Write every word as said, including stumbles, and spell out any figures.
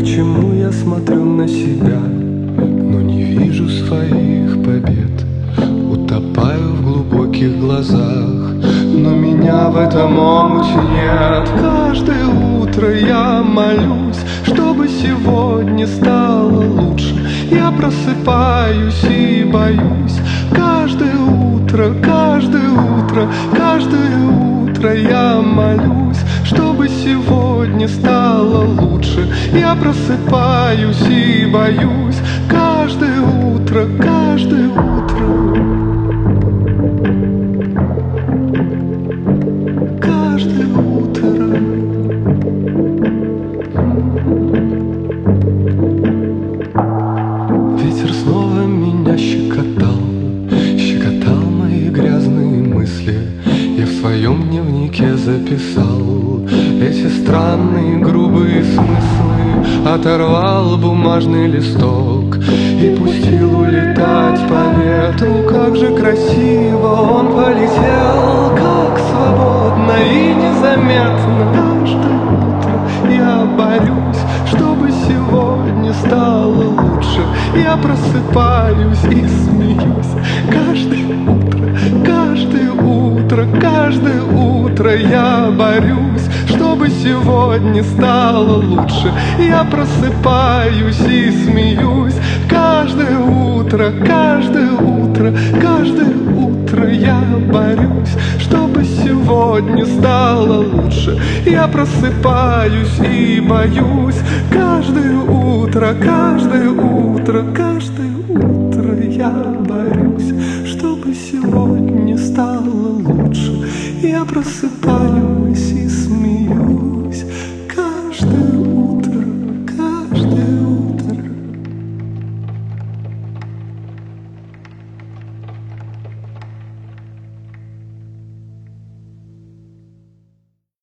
Почему я смотрю на себя, но не вижу своих побед? Утопаю в глубоких глазах, но меня в этом омуте нет. Каждое утро я молюсь, чтобы сегодня стало лучше. Я просыпаюсь и боюсь. Каждое утро, каждое утро, каждое утро я молюсь, чтобы сегодня стало лучше. Я просыпаюсь и боюсь. Каждое утро, каждое утро, каждое утро. Ветер снова меня щекотал, щекотал мои грязные мысли. Я в своем дневнике записал эти странные грубые смыслы. Оторвал бумажный листок и пустил улетать по ветру. Как же красиво он полетел, как свободно и незаметно. Каждое утро я борюсь, чтобы сегодня стало лучше. Я просыпаюсь и смеюсь. Каждое утро, каждое утро, каждое утро я борюсь, чтобы сегодня стало лучше. Я просыпаюсь и смеюсь. Каждое утро, каждое утро, каждое утро я борюсь, чтобы сегодня стало лучше. Я просыпаюсь и боюсь. Каждое утро, каждое утро, каждое утро я борюсь, чтобы сегодня стало лучше. Я просыпаюсь